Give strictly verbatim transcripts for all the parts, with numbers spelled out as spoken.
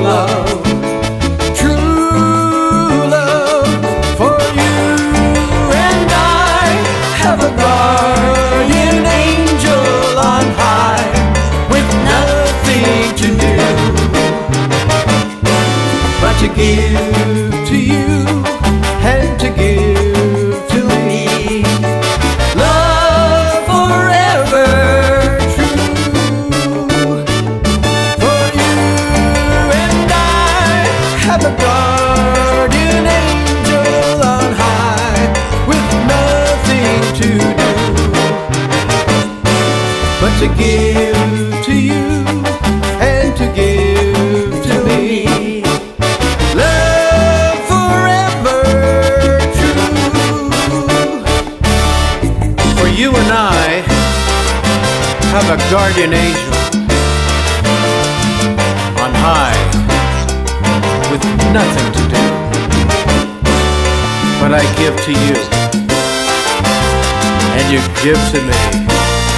love, true love. For you and I have a guardian angel on high, with nothing to do but to give to you and to give to me. Love forever true. For you and I have a guardian angel on high, with nothing to do but to give to you and to give to me. Love forever true. For you and I have a guardian angel on high, with nothing to do but I give to you and you give to me.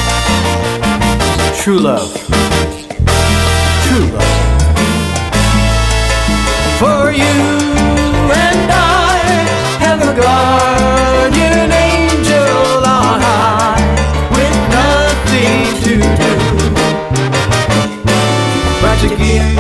True love, true love. For you and I have a guardian angel on high, with nothing to do but to give